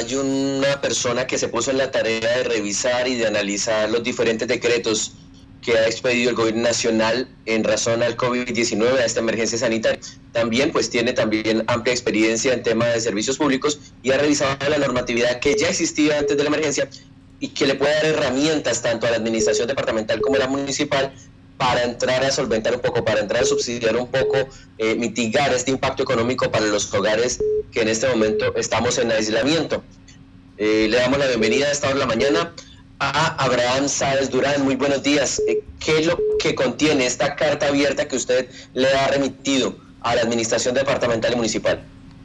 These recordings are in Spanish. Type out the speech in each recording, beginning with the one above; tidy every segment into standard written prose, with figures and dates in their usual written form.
hay una persona que se puso en la tarea de revisar y de analizar los diferentes decretos que ha expedido el gobierno nacional en razón al COVID-19, a esta emergencia sanitaria. También pues tiene también amplia experiencia en temas de servicios públicos y ha revisado la normatividad que ya existía antes de la emergencia y que le puede dar herramientas tanto a la administración departamental como a la municipal para entrar a solventar un poco, para entrar a subsidiar un poco, mitigar este impacto económico para los hogares que en este momento estamos en aislamiento. Le damos la bienvenida a esta hora de la mañana a Abraham Sáez Durán. Muy buenos días. ¿Qué es lo que contiene esta carta abierta que usted le ha remitido a la administración departamental y municipal?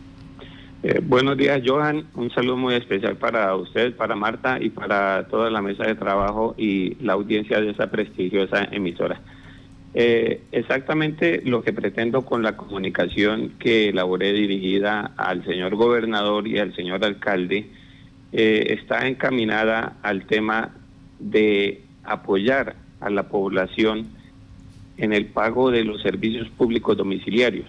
Buenos días, Johan. Un saludo muy especial para usted, para Marta y para toda la mesa de trabajo y la audiencia de esa prestigiosa emisora. Exactamente lo que pretendo con la comunicación que elaboré dirigida al señor gobernador y al señor alcalde está encaminada al tema de apoyar a la población en el pago de los servicios públicos domiciliarios.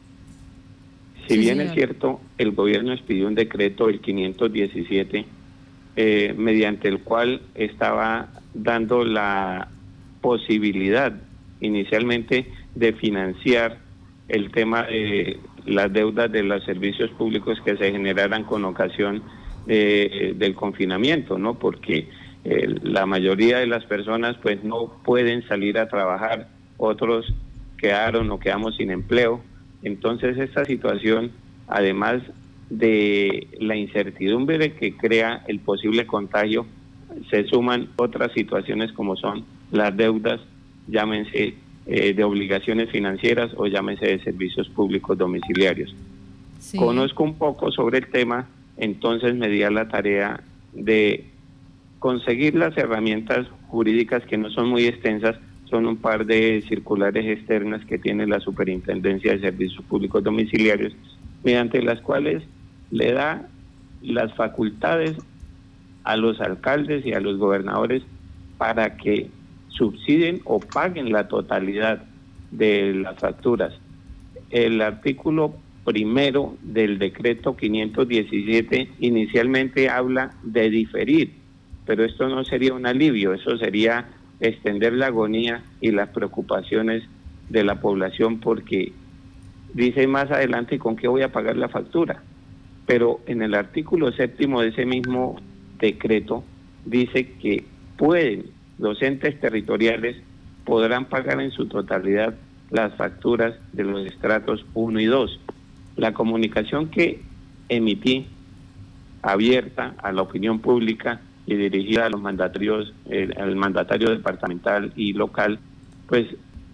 Si bien es cierto, el gobierno expidió un decreto, el 517, mediante el cual estaba dando la posibilidad inicialmente de financiar el tema de las deudas de los servicios públicos que se generaran con ocasión del confinamiento, ¿no? Porque la mayoría de las personas pues no pueden salir a trabajar, otros quedaron o quedamos sin empleo. Entonces esta situación, además de la incertidumbre que crea el posible contagio, se suman otras situaciones como son las deudas, llámense de obligaciones financieras o llámense de servicios públicos domiciliarios. Sí. Conozco un poco sobre el tema, entonces me di a la tarea de conseguir las herramientas jurídicas que no son muy extensas. Son un par de circulares externas que tiene la Superintendencia de Servicios Públicos Domiciliarios, mediante las cuales le da las facultades a los alcaldes y a los gobernadores para que subsidien o paguen la totalidad de las facturas. El artículo primero del decreto 517 inicialmente habla de diferir, pero esto no sería un alivio, eso sería extender la agonía y las preocupaciones de la población, porque dice más adelante con qué voy a pagar la factura. Pero en el artículo séptimo de ese mismo decreto dice que los entes territoriales podrán pagar en su totalidad las facturas de los estratos 1 y 2. La comunicación que emití, abierta a la opinión pública y dirigida a los mandatarios, al mandatario departamental y local, pues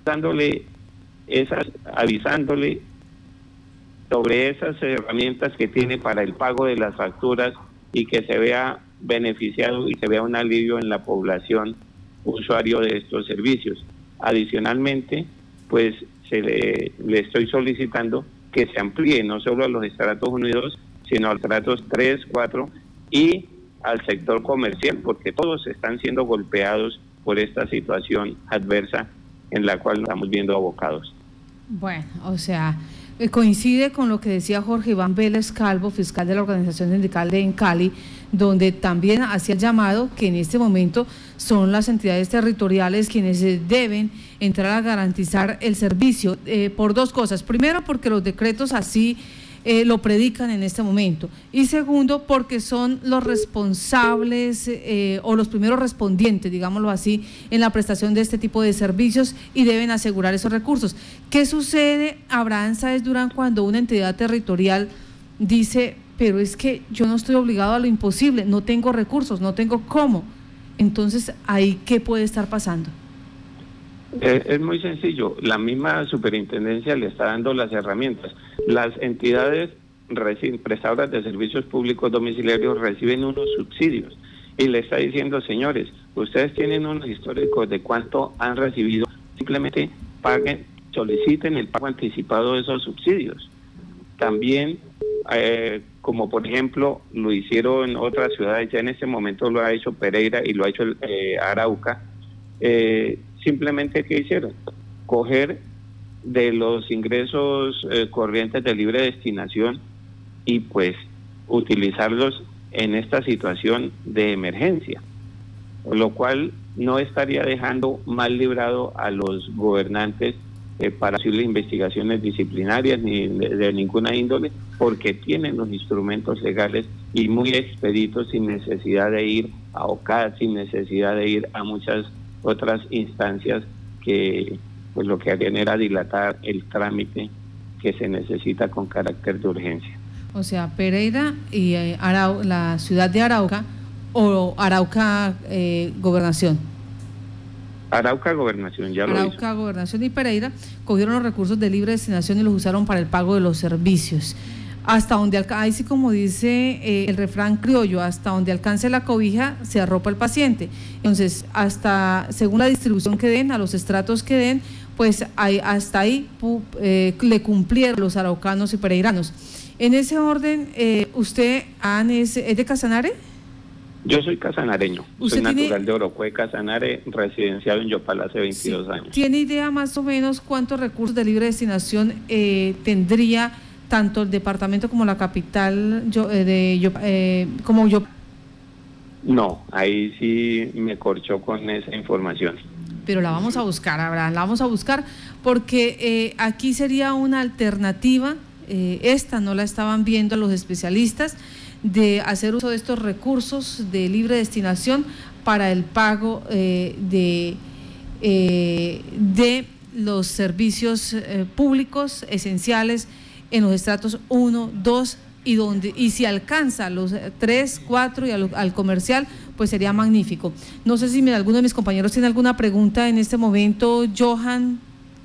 avisándole sobre esas herramientas que tiene para el pago de las facturas y que se vea beneficiado y se vea un alivio en la población usuario de estos servicios. Adicionalmente, pues le estoy solicitando que se amplíe no solo a los estratos 1 y 2, sino a los estratos 3, 4 y al sector comercial, porque todos están siendo golpeados por esta situación adversa en la cual nos estamos viendo abocados. Bueno, o sea, coincide con lo que decía Jorge Iván Vélez Calvo, fiscal de la Organización Sindical de Cali, donde también hacía el llamado que en este momento son las entidades territoriales quienes deben entrar a garantizar el servicio por dos cosas. Primero, porque los decretos así lo predican en este momento, y segundo, porque son los responsables o los primeros respondientes, digámoslo así, en la prestación de este tipo de servicios y deben asegurar esos recursos. ¿Qué sucede, Abraham Sáez Durán, cuando una entidad territorial dice, pero es que yo no estoy obligado a lo imposible, no tengo recursos, no tengo cómo? Entonces, ¿ahí qué puede estar pasando? Es muy sencillo, la misma superintendencia le está dando las herramientas. Las entidades prestadoras de servicios públicos domiciliarios reciben unos subsidios y le está diciendo, señores, ustedes tienen unos históricos de cuánto han recibido, simplemente paguen, soliciten el pago anticipado de esos subsidios. También, como por ejemplo lo hicieron otras ciudades, ya en este momento lo ha hecho Pereira y lo ha hecho Arauca, simplemente ¿qué hicieron? Coger de los ingresos corrientes de libre destinación y pues utilizarlos en esta situación de emergencia, lo cual no estaría dejando mal librado a los gobernantes para posibles investigaciones disciplinarias ni de ninguna índole, porque tienen los instrumentos legales y muy expeditos, sin necesidad de ir a OCAD, sin necesidad de ir a muchas otras instancias que pues lo que harían era dilatar el trámite que se necesita con carácter de urgencia. O sea, Pereira y la ciudad de Arauca o Arauca Gobernación. Arauca Gobernación, ya lo hizo. Arauca Gobernación y Pereira cogieron los recursos de libre destinación y los usaron para el pago de los servicios. Hasta donde ahí sí, como dice el refrán criollo, hasta donde alcance la cobija se arropa el paciente. Entonces, según la distribución que den, a los estratos que den, pues hasta ahí le cumplieron los araucanos y pereiranos. En ese orden, ¿usted, Anne, es de Casanare? Yo soy casanareño, soy natural de Orocue, Casanare, residenciado en Yopal hace 22 años. ¿Tiene idea más o menos cuántos recursos de libre destinación tendría tanto el departamento como la capital como Yopal? No, ahí sí me corchó con esa información. Pero la vamos a buscar, Abraham, la vamos a buscar porque aquí sería una alternativa, esta no la estaban viendo los especialistas, de hacer uso de estos recursos de libre destinación para el pago de los servicios públicos esenciales en los estratos 1, 2 y si alcanza los 3, 4 y al comercial, pues sería magnífico. No sé si alguno de mis compañeros tiene alguna pregunta en este momento, Johan.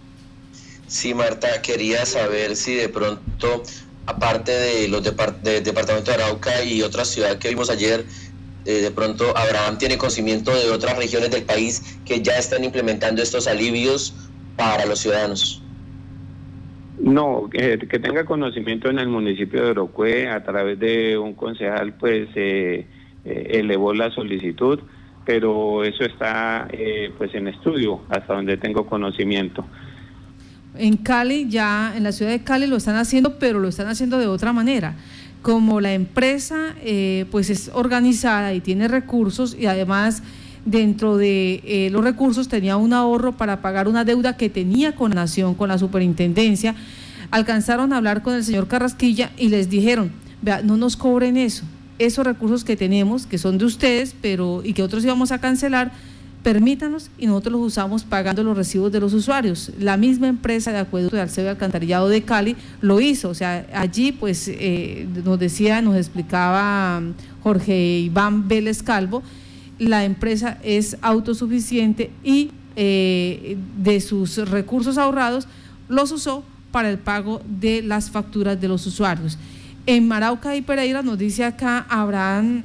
Sí, Marta, quería saber si de pronto, aparte de los del departamento de Arauca y otra ciudad que vimos ayer, de pronto Abraham tiene conocimiento de otras regiones del país que ya están implementando estos alivios para los ciudadanos. No, que tenga conocimiento en el municipio de Orocue, a través de un concejal, pues elevó la solicitud, pero eso está pues en estudio, hasta donde tengo conocimiento. En Cali, ya en la ciudad de Cali lo están haciendo, pero lo están haciendo de otra manera. Como la empresa pues es organizada y tiene recursos, y además dentro de los recursos tenía un ahorro para pagar una deuda que tenía con la Nación, con la superintendencia, alcanzaron a hablar con el señor Carrasquilla y les dijeron, vea, no nos cobren esos recursos que tenemos, que son de ustedes, y que otros íbamos a cancelar, permítanos y nosotros los usamos pagando los recibos de los usuarios. La misma empresa de acueducto de Alcebe Alcantarillado de Cali lo hizo, o sea, allí pues nos explicaba Jorge Iván Vélez Calvo, la empresa es autosuficiente y de sus recursos ahorrados los usó para el pago de las facturas de los usuarios. En Arauca y Pereira nos dice acá Abraham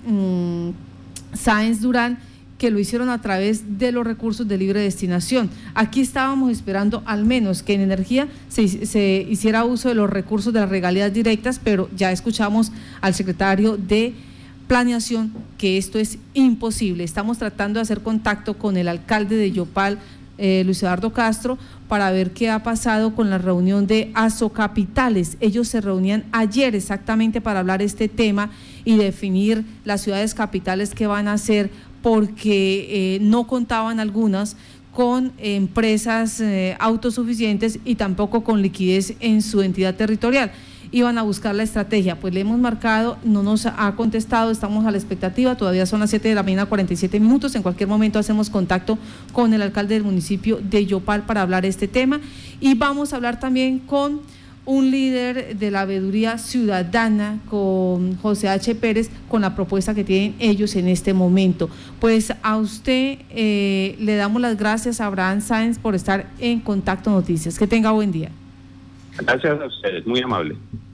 Sáenz Durán que lo hicieron a través de los recursos de libre destinación. Aquí estábamos esperando al menos que en energía se hiciera uso de los recursos de las regalías directas, pero ya escuchamos al secretario de Planeación que esto es imposible. Estamos tratando de hacer contacto con el alcalde de Yopal, Luis Eduardo Castro, para ver qué ha pasado con la reunión de Asocapitales. Ellos se reunían ayer exactamente para hablar este tema y definir las ciudades capitales que van a hacer, porque no contaban algunas con empresas autosuficientes y tampoco con liquidez en su entidad territorial. Iban a buscar la estrategia, pues le hemos marcado, no nos ha contestado, estamos a la expectativa, todavía son las 7 de la mañana, 47 minutos, en cualquier momento hacemos contacto con el alcalde del municipio de Yopal para hablar de este tema, y vamos a hablar también con un líder de la veeduría ciudadana, con José H. Pérez, con la propuesta que tienen ellos en este momento. Pues a usted le damos las gracias a Abraham Sáenz por estar en Contacto Noticias. Que tenga buen día. Gracias a ustedes, muy amable.